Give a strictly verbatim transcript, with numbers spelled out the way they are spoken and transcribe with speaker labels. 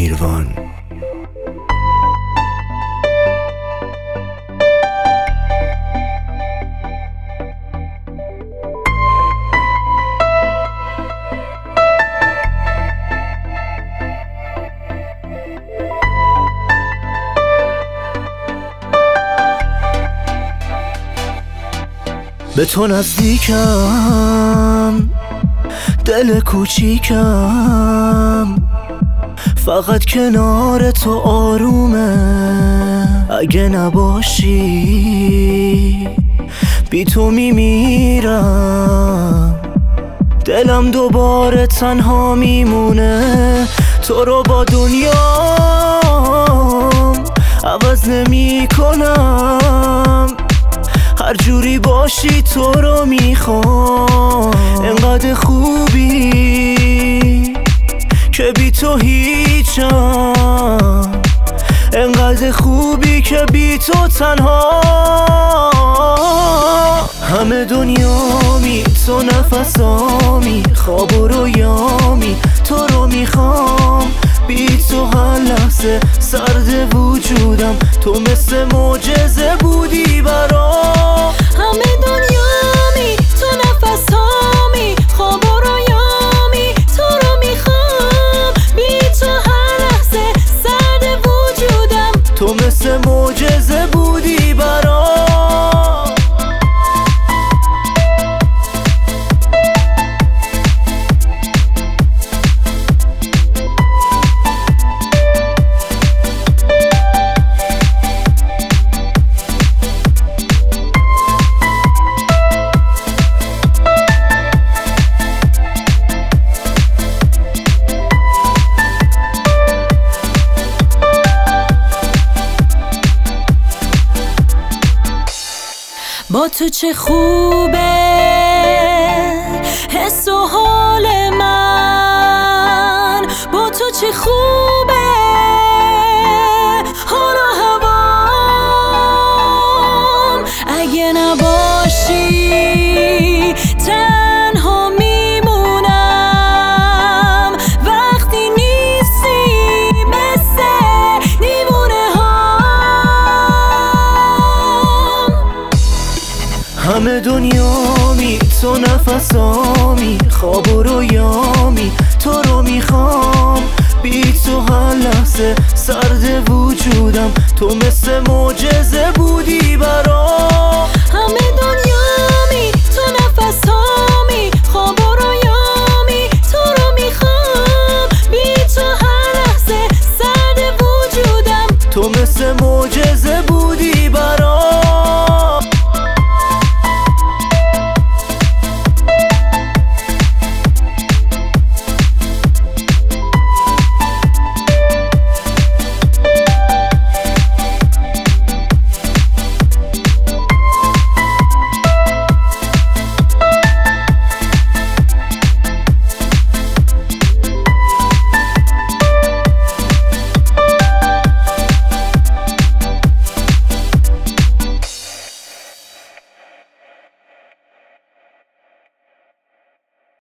Speaker 1: امیروان. به تو نزدیکم، دل کوچیکم، فقط کنار تو آرومه. اگه نباشی بی تو میمیرم، دلم دوباره تنها میمونه. تو رو با دنیام عوض نمی کنم، هر جوری باشی تو رو میخوام. انقدر خوبی که بی تو هیچم، انقدر خوبی که بی تو تنها. همه دنیامی، تو نفسامی، خواب و رویامی، تو رو میخوام. بی تو هر لحظه سرد وجودم، تو مثل معجزه بودی برام.
Speaker 2: همه دنیامی، تو نفسامی، خواب و رویامی، تو رو میخوام. بی تو هر لحظه سرد وجودم،
Speaker 1: تو مثل معجزه بودی برام.
Speaker 2: با تو چه خوبه حس و حال من، با تو چه خوبه حال و هوام. اگه نباشی تنها میمونم، وقتی نیستی مثل دیوونه هام.
Speaker 1: همه دنیامی، تو نفسامی، خواب و رویامی، تو رو میخوام. بی تو هر لحظه سرد وجودم، تو مثل معجزه بودی برام.